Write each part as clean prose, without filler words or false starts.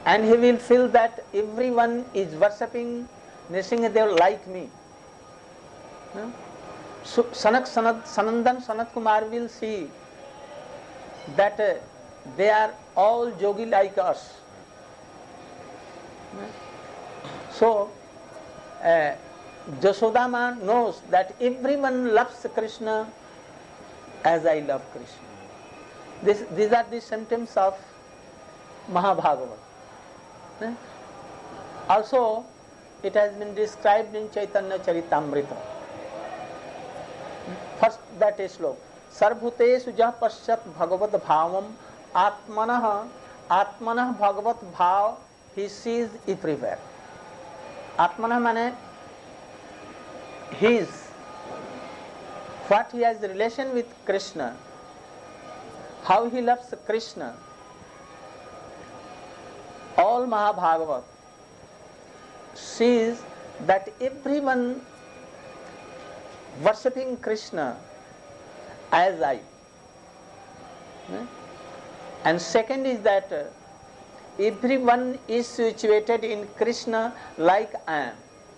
and he will feel that everyone is worshipping Nrsimhadev like me. So Sanandan Sanat Kumar will see that they are all yogi like us. So Jasodama knows that everyone loves Krishna as I love Krishna. These are the symptoms of Mahabhagavad. Also, it has been described in Chaitanya Charitamrita. First, that is slow. Sarvbhuteshu jah pasyat bhagavad bhavam atmanah bhagavad bhav, he sees everywhere. Atmanah means his, what he has relation with Krishna, how he loves Krishna. All Mahabhagavat sees that everyone worshipping Krishna as I. And second is that everyone is situated in Krishna like I am.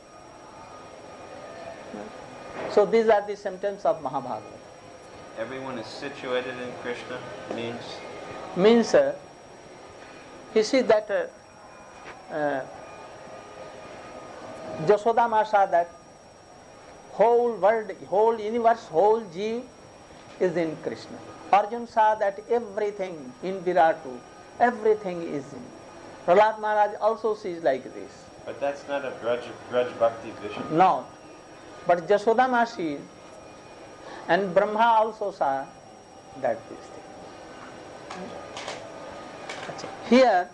So these are the symptoms of Mahabharata. Everyone is situated in Krishna means you see that Jashoda Ma saw that whole world, whole universe, whole Jeev is in Krishna. Arjuna saw that everything in Viratu, everything is in. Prahlad Maharaj also sees like this. But that's not a Braj Bhakti vision. No. But Jashoda Ma sees, and Brahma also saw that this thing. Here,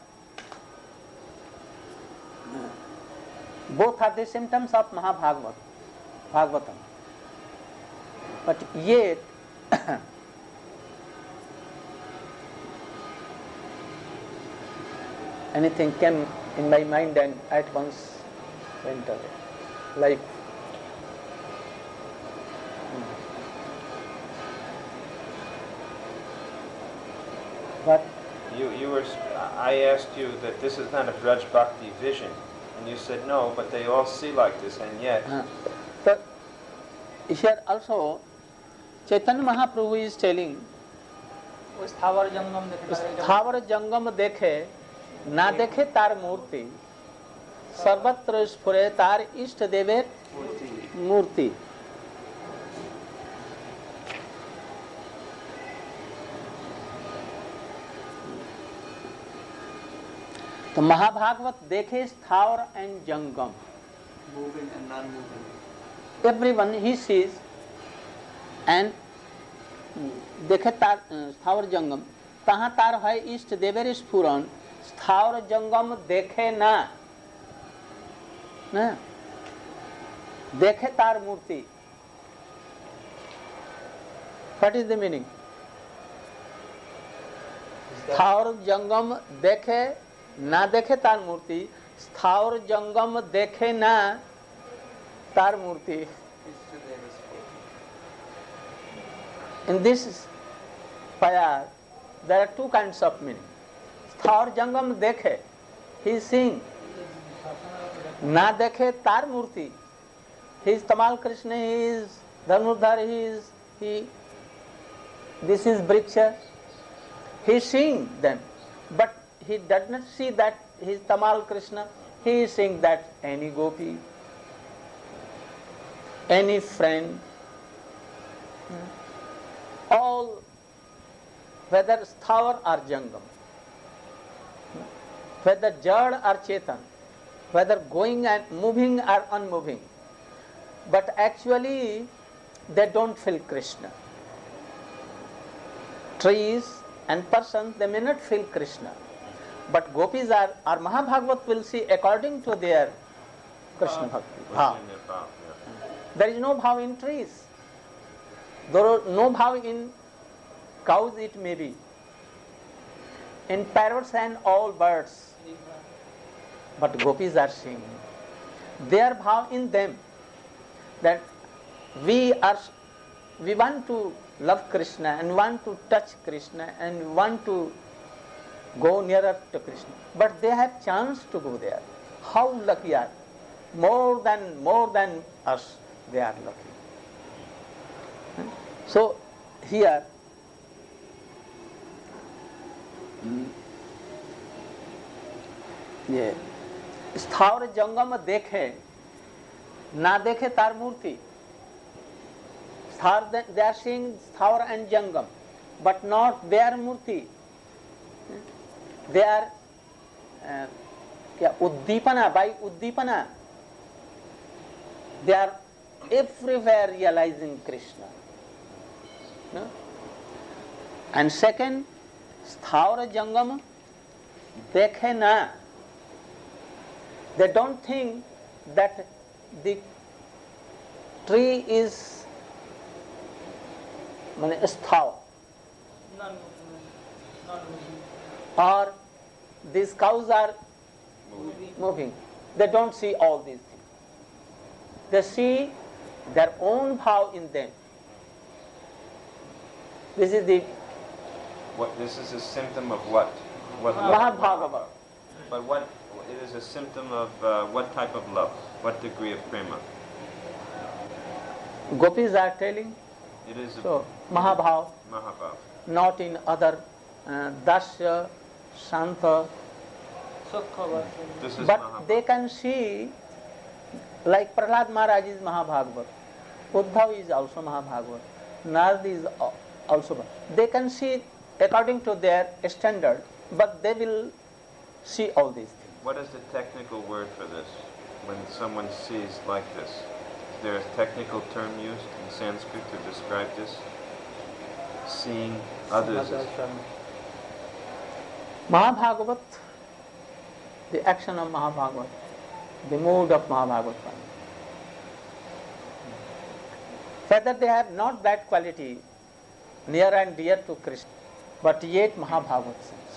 both are the symptoms of Bhagavatam. But yet, anything came in my mind and at once went away. Like what? I asked you that this is not a Braj Bhakti vision, and you said no, but they all see like this, and yet. So here also, Chaitanya Mahaprabhu is telling, स्थावर जंगम देखे ना देखे तार मूर्ति, सर्वत्र स्फुरे तार इष्ट देवेर मूर्ति. तो महाभागवत देखे स्थावर एंड जंगम, moving and non-moving. everyone he sees, and देखे तार स्थावर जंगम, तहाँ तार है इष्ट देवेर स्फुरन, स्थावर जंगम देखे ना, देखे तार मूर्ति. What is the meaning? स्थावर जंगम देखे ना देखे तार मूर्ति, स्थावर जंगम देखे ना तार मूर्ति. In this payar, there are two kinds of meaning. Sthar jangam dekhe, he is seeing. Na dekhe tar murti, he is Tamal Krishna, he is Dhanurdhar, this is Briksha. He is seeing them, but he does not see that he is Tamal Krishna. He is seeing that any gopi, any friend, all, whether sthavar or jangam, whether jad or chetan, whether going and moving or unmoving, but actually they don't feel Krishna. Trees and persons, they may not feel Krishna, but gopis or Mahabhagavat will see according to their Krishna bhakti. Bhav. There is no bhav in trees. There is no bhav in cows, it may be, in parrots and all birds, but gopis are seeing their bhav in them, that we want to love Krishna and want to touch Krishna and want to go nearer to Krishna. But they have chance to go there. How lucky are they? More than us, they are lucky. So here ये स्थावर जंगम देखे ना देखे तार मूर्ति. They are seeing स्थावर and jangam, but not their Murthy. They are क्या उद्दीपना, by उद्दीपना they are everywhere realizing Krishna. No? And second, स्थावर जंगम देखे ना. They don't think that the tree is स्थावर or these cows are moving. They don't see all these things. They see their own bhav in them. This is the This is a symptom of what? What love? Mahabhagava. But what? It is a symptom of what type of love? What degree of prema? Gopis are telling, It is a so Mahabhav, Mahabhav. not in other Dasya, Shanta, This is but Mahabhav. they can see, like Prahlad Maharaj is Mahabhagavat, Uddhav is also Mahabhagavat, Narad is also. They can see according to their standard, but they will see all these things. What is the technical word for this? When someone sees like this, is there a technical term used in Sanskrit to describe this? Seeing others. Mahabhagavat, the action of Mahabhagavat, the mood of Mahabhagavat. Whether they have not that quality near and dear to Krishna, but yet Mahabhagavat.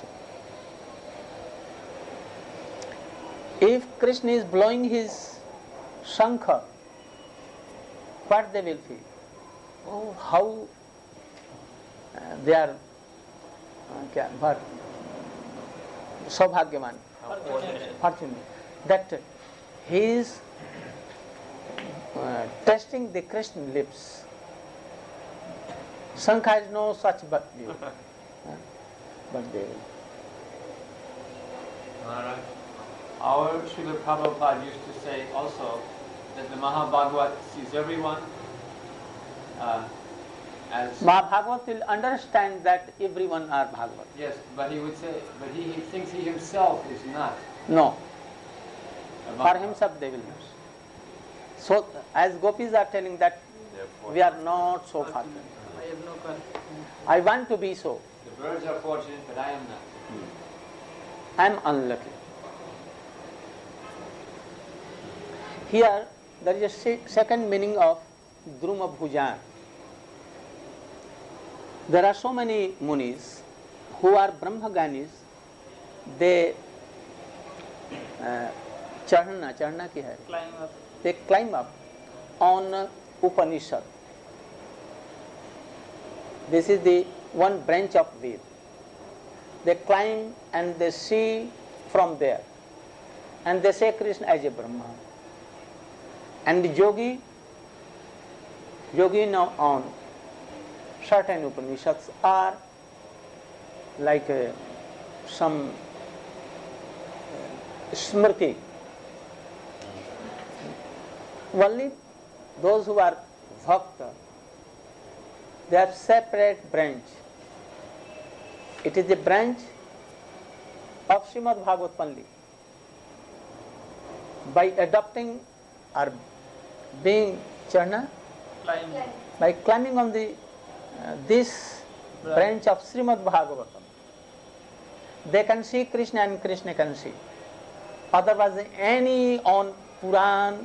If Krishna is blowing his shankha, what they will feel? Oh, how they are what? Saubhagyaman, fortunate, that he is tasting the Krishna lips. Shankha has no such but view. But they will. Maharaj, our Srila Prabhupada used to say also that the Mahabhagavat sees everyone as... Mahabhagavat will understand that everyone are Bhagavat. Yes, but he would say, but he thinks he himself is not. No, a for Mahabhagavat. himself they will not. So, as gopis are telling that Therefore, we are not so fortunate. I have no question. I want to be so. The birds are fortunate, but I am not. I am unlucky. Here there is a second meaning of Druma Bhujan. There are so many munis who are Brahmaganis. They चढ़ना की है, they climb up on Upanishad. This is the one branch of Ved. They climb and they see from there, and they say Krishna as a Brahma. And the yogi now on certain Upanishads are like some smriti. Only those who are bhakta, they are separate branch. It is a branch of Srimad Bhagavad only. By adopting or being charna, by climbing on the this branch of Srimad Bhagavatam, they can see Krishna and Krishna can see. Otherwise, any on Puran,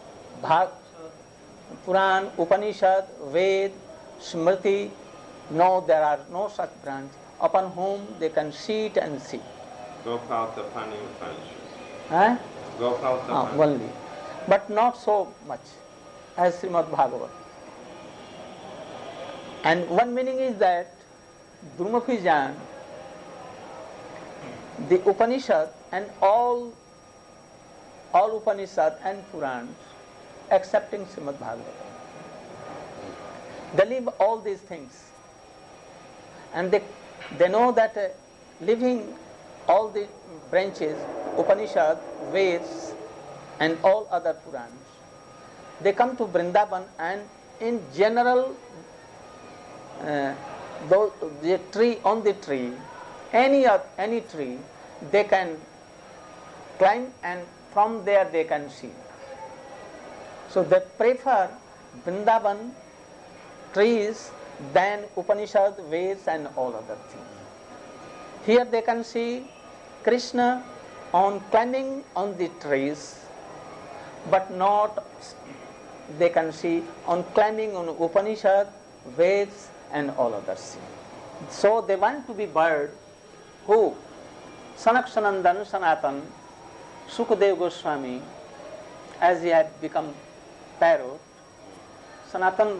Upanishad, Ved, Smriti, no, there are no such branch upon whom they can sit and see. Gopaltapani Upanishad. Huh? Gopaltapani. Only. But not so much as Srimad Bhagavat. And one meaning is that Druma Bhujan, the Upanishad and all Upanishad and Purans, excepting Srimad Bhagavatam. They leave all these things, and they know that leaving all the branches, Upanishad, Veds, and all other Purans, they come to Vrindavan, and in general, the tree, on the tree, any tree, they can climb, and from there they can see. So they prefer Vrindavan trees than Upanishad, Veds, and all other things. Here they can see Krishna on climbing on the trees, but not they can see on climbing on Upanishad, Veds, and all other things. So they want to be bird who Sanak Sanandan Sanatan Sukadev Goswami, as he had become parrot, Sanatan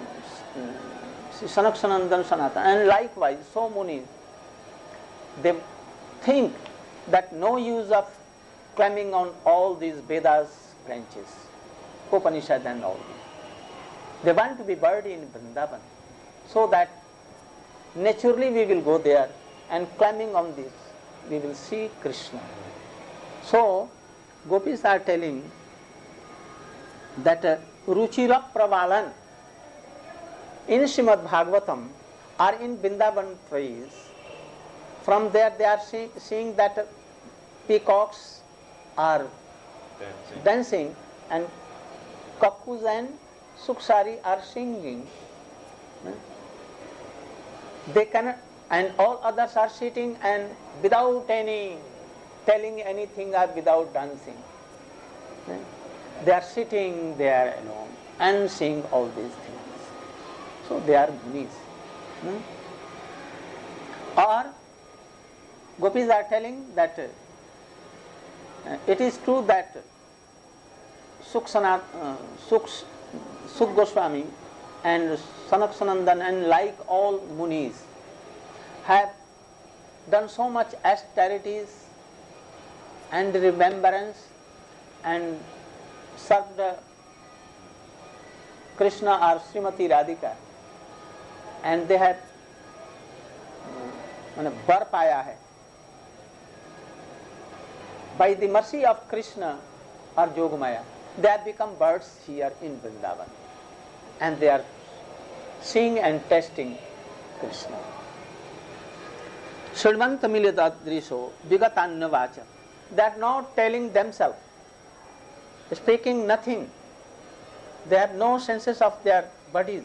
Sanak Sanandan Sanatan, and likewise so many, they think that no use of climbing on all these Vedas branches, Upanishad and all. They want to be bird in Vrindavan, so that naturally we will go there, and climbing on this we will see Krishna. So gopis are telling that Ruchira Pravalan in Srimad Bhagavatam or in Vrindavan trees. From there they are seeing that peacocks are dancing, and cuckoos and suksari are singing. They cannot, and all others are sitting and without any telling anything or without dancing. They are sitting there alone and seeing all these things. So they are munis. Or gopis are telling that it is true that Suk Goswami and Sanak Sanandan and like all munis have done so much austerities and remembrance and served Krishna or Srimati Radhika, and they have bar paya hai by the mercy of Krishna or Yogamaya. They have become birds here in Vrindavan, and they are seeing and testing Krishna. Shridvanta Milyadadrisho Vigatanna Vacha. They are not telling themselves, speaking nothing. They have no senses of their bodies.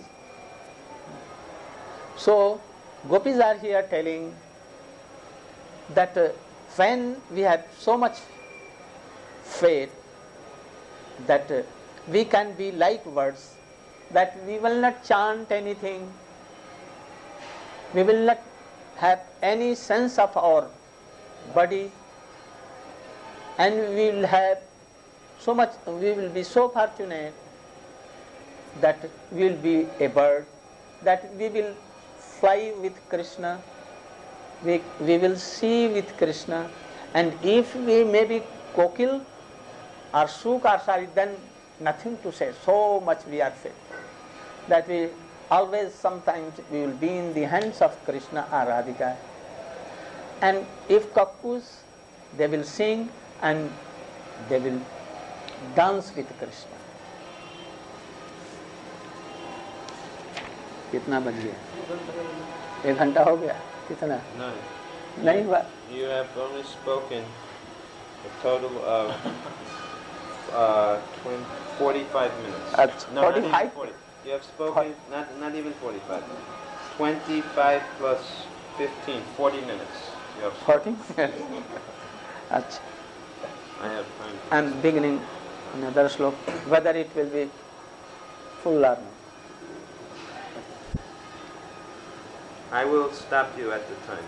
So gopis are here telling that when we have so much faith that we can be like birds, that we will not chant anything, we will not have any sense of our body, and we will have so much, we will be so fortunate that we will be a bird, that we will fly with Krishna, we will see with Krishna, and if we may be kokil or suk or sari, then nothing to say, so much we are faithful that we always, sometimes we will be in the hands of Krishna or Radhika. And if cuckoos, they will sing and they will dance with Krishna. कितना बज गया? 1 घंटा हो गया? कितना? नहीं हुआ? You have only spoken a total of 45 minutes. No, 45? not even 40. You have spoken not even 45 minutes. 25 plus 15, 40 minutes. You have 40? Achha. I have time. And beginning another sloka, whether it will be full or not. I will stop you at the time.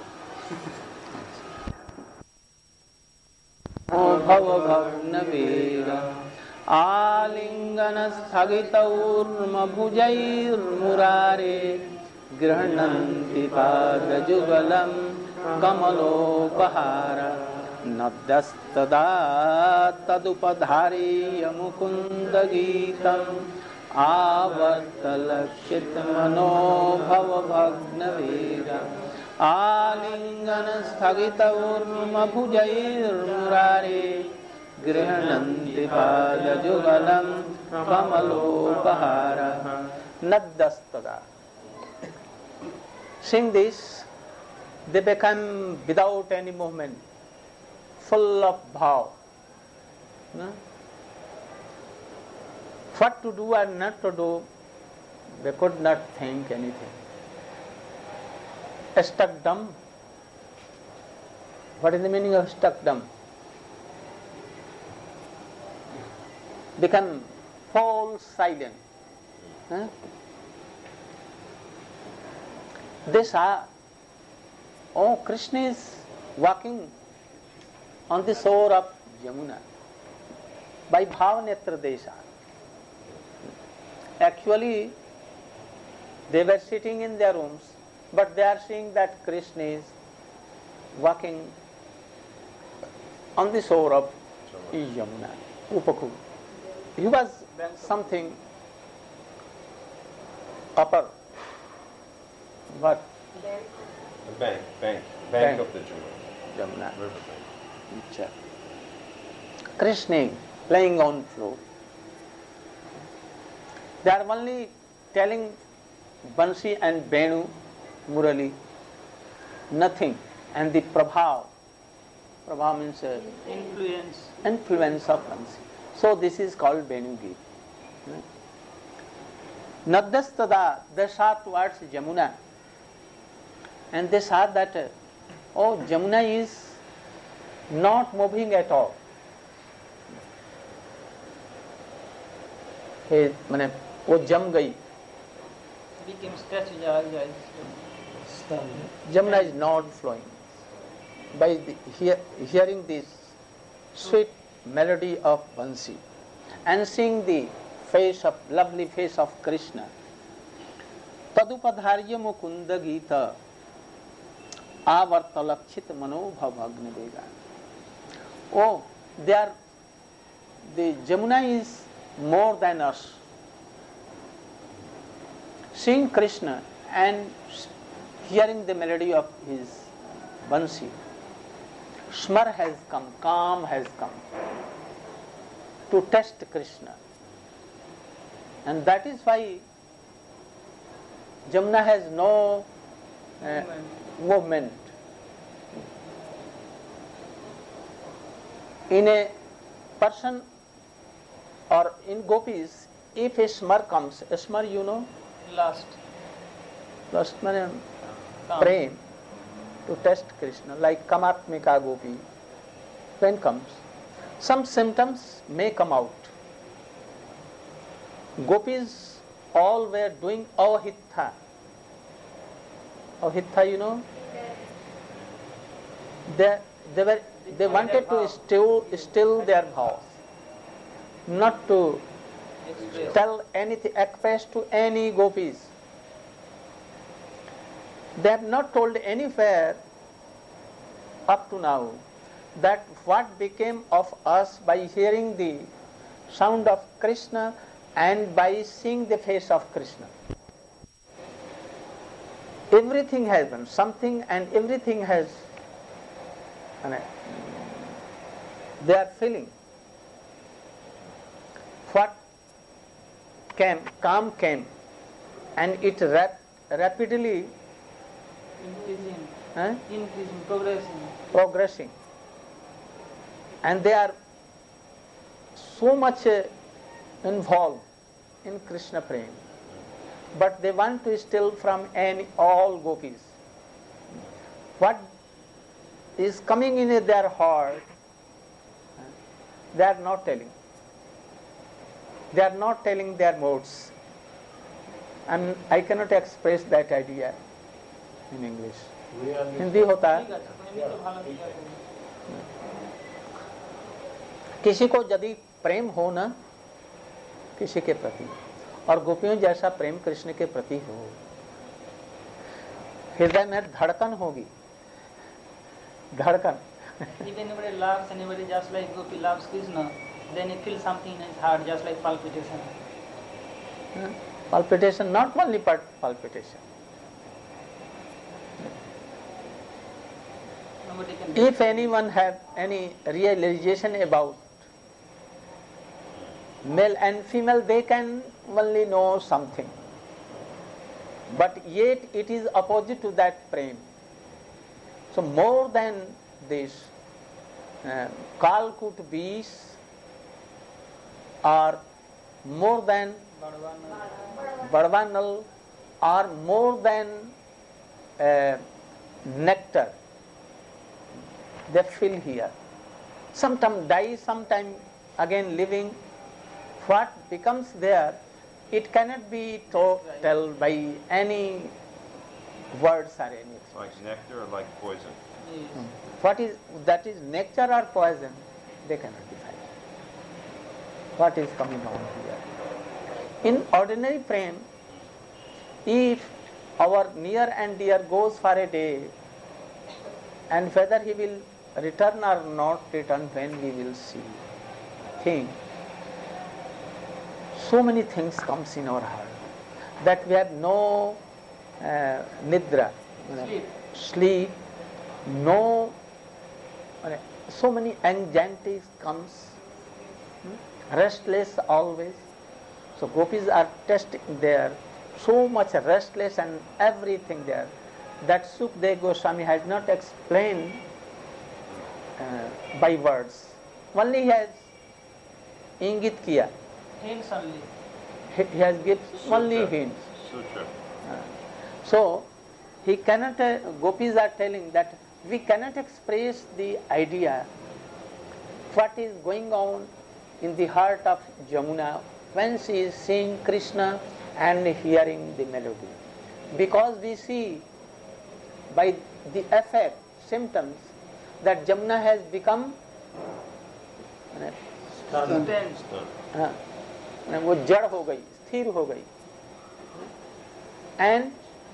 Bhava bhavnavira alingana sthagitaurma bhujair murare grihnanti pada jugalam कमलोपहार नद्यस्तदा तदुपधार्य Mukund गीतम् आवर्तलक्षित मनोभव भग्नवेग आलिंगन स्थगित ऊर्ध्वभुजैर्मुरारे गृह्णन्ति पादजुगलं कमलोपहारः नद्यस्तदा. Seeing this, they become without any movement, full of bhav. No? What to do or not to do, they could not think anything. Stuck dumb. What is the meaning of stuck dumb? Become whole silent. Huh? They saw, oh, Krishna is walking on the shore of Yamuna by Bhavnetra Desha. Actually, they were sitting in their rooms, but they are seeing that Krishna is walking on the shore of Yamuna, Upaku. He was something upper. What? The bank of the Jamuna. Riverbank. Krishna playing on flute. They are only telling Bansi and Venu, Murali, nothing. And the Prabhav means influence of Bansi. So this is called Venu Geet. Nadyastada, they saw towards Jamuna. And they saw that, oh, Jamuna is not moving at all. मैंने वो जम गई. Jamuna is not flowing. By hearing this sweet melody of Bansi and seeing the lovely face of Krishna, Tadupadharya Mukunda Gita Avartalakshit Manobhav Agnavega. Oh, the Jamuna is more than us. Seeing Krishna and hearing the melody of his Bansi, Smar has come, calm has come to test Krishna. And that is why Jamuna has no movement. In a person or in gopis, if a smar comes, a smar you know? Lust means prem, to test Krishna, like Kamatmika gopi, when comes, some symptoms may come out. Gopis all were doing avahitha. Avahitha, you know? They wanted to still their vows, not to tell anything, express to any gopis. They have not told anywhere up to now that what became of us by hearing the sound of Krishna and by seeing the face of Krishna. Everything has been something, and everything has, they are feeling. What came, calm came, and it rapidly progressing. And they are so much involved in Krishna prema, but they want to steal from all gopis. What is coming in their heart, they are not telling. They are not telling their modes. And I cannot express that idea in English. Hindi होता है. किसी को यदि प्रेम हो ना किसी के प्रति, और गोपियों जैसा प्रेम कृष्ण के प्रति हो, हृदय में धड़कन होगी, Dhadkan. If anybody loves anybody just like Gopi loves Krishna, then he feels something in his heart just like palpitation. Palpitation, not only palpitation. Nobody can If anyone have any realization about male and female, they can only know something. But yet it is opposite to that prem. So more than this, Kalkut bees or more than Badwanal or more than nectar, they fill here. Sometime die, sometime again living. What becomes there, it cannot be told by any words or anything. Like nectar or like poison? What is that is nectar or poison, they cannot define. What is coming on here? In ordinary frame, if our near and dear goes for a day, and whether he will return or not return, when we will see, think. So many things comes in our heart that we have no nidra, sleep, no, so many anxieties comes, restless always. So gopis are testing there, so much restless and everything there that Sukdev Goswami has not explained by words. Only he has ingit kiya. Hints only. He has given only hints. Sutra. So he cannot. Gopis are telling that we cannot express the idea what is going on in the heart of Jamuna when she is seeing Krishna and hearing the melody, because we see by the effect, symptoms, that Jamuna has become वो जड़ हो गई, स्थिर हो गई. And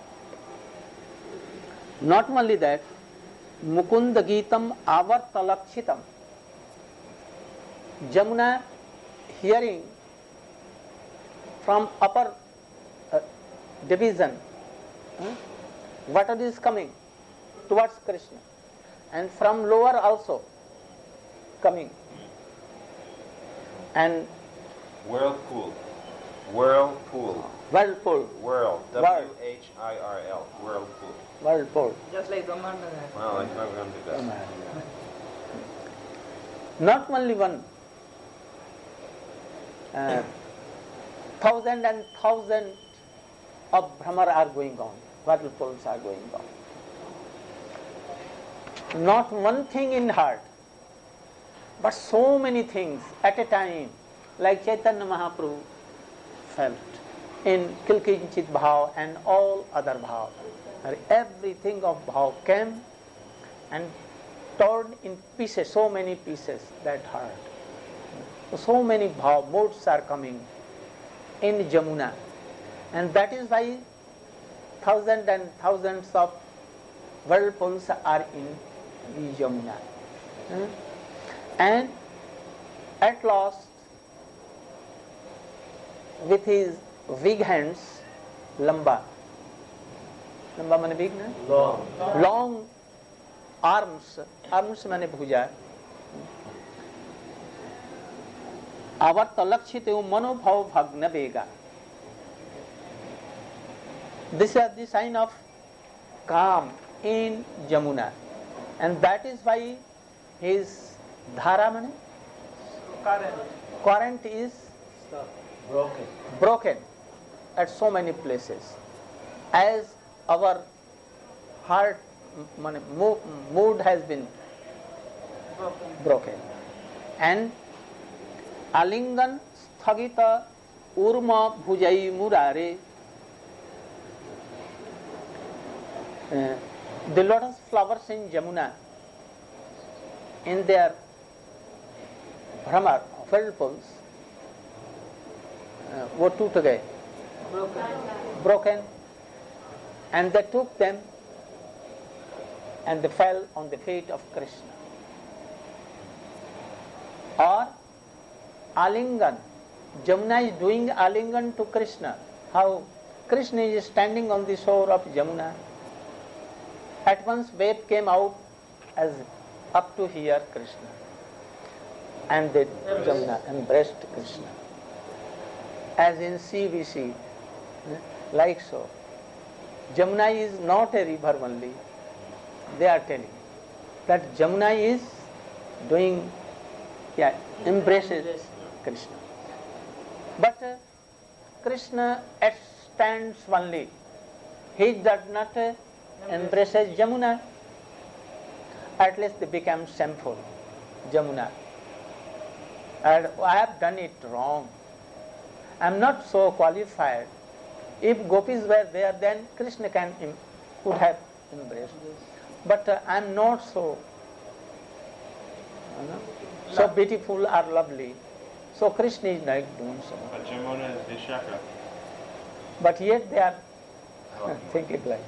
not only that, Mukund GITAM आवर्तलक्षितम, Jamuna hearing from upper division, water is coming towards Krishna, and from lower also coming, and Whirlpool. Whirlpool. whirlpool, Whirl. W-H-I-R-L. Whirlpool. whirlpool. Just like Brahmanda. Well, like Bhagavan did that. Not only one, thousand and thousand of Brahmar are going on, whirlpools are going on. Not one thing in heart, but so many things at a time, like Chaitanya Mahaprabhu felt in Kilkinchit Bhav and all other Bhav. Everything of Bhav came and torn in pieces, so many pieces, that heart. So many Bhav, moods are coming in Jamuna, and that is why thousands and thousands of whirlpools are in Jamuna. And at last, with his big hands, lamba mane big na? Long arms mane bhuja, avartalakshit manobhav bhagna vega. This is the sign of calm in Jamuna, and that is why his dhara mane, current is broken at so many places, as our heart mood has been broken. And alingan sthagita urma bhujai murare, the lotus flowers in Jamuna, in their Brahmar, whirlpools, वो टूट गए, broken, and they took them and they fell on the feet of Krishna. Or Alingan, Jamuna is doing Alingan to Krishna. How? Krishna is standing on the shore of Jamuna. At once wave came out as up to here Krishna. And the Jamuna embraced Krishna. As in sea we see, like so. Jamuna is not a river only. They are telling that Jamuna is doing, embraces Krishna. But Krishna stands only. He does not embraces Jamuna. At least they become shameful, Jamuna. And I have done it wrong. I am not so qualified. If gopis were there, then Krishna could have embraced. But I am not so beautiful or lovely. So Krishna is not doing so. But Jamuna is Vishaka. But yet they are thinking like.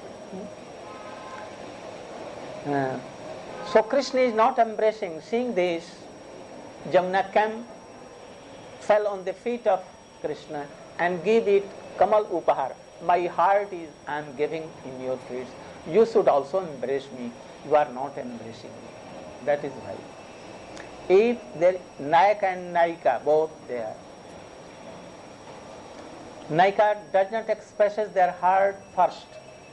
So Krishna is not embracing. Seeing this, Jamuna fell on the feet of Krishna and gave it Kamal Upahar. My heart is I am giving in your feet. You should also embrace me. You are not embracing me. That is why. If there Nayak and Nayika both there, Nayika does not express their heart first.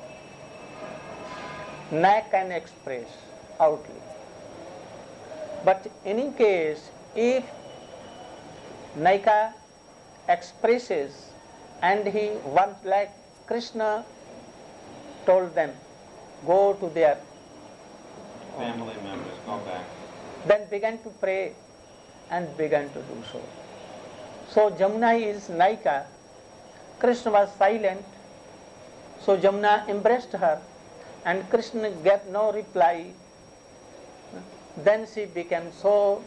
Nayak can express outly. But in any case, if Nayika expresses and he once, like Krishna told them, go to their Family members, go back. then began to pray and began to do so. So Jamuna is Nayika. Krishna was silent. So Jamuna embraced her and Krishna gave no reply. Then she became so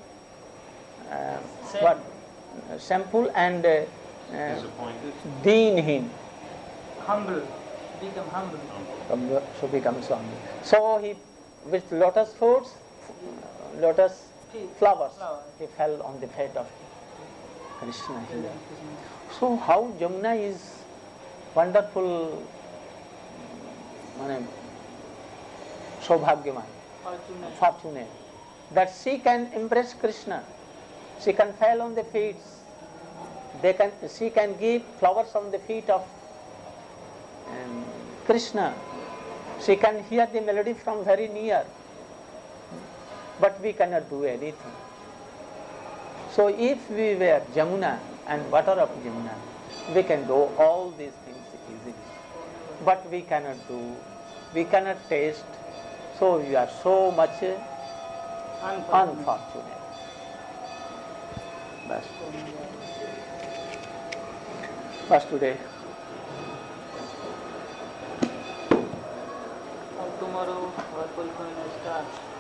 shameful and Disappointed. deenhin. Humble, become humble. So becomes humble. So he, with lotus fruits, lotus flowers, he fell on the feet of Krishna here. So how Jamuna is wonderful, Saubhagyaman, fortunate, that she can embrace Krishna. She can fall on the feet. She can give flowers on the feet of Krishna. She can hear the melody from very near. But we cannot do anything. So if we were Jamuna and water of Jamuna, we can do all these things easily. But we cannot do, we cannot taste. So we are so much unfortunate. Bas today. Tomorrow, our Pulkona starts.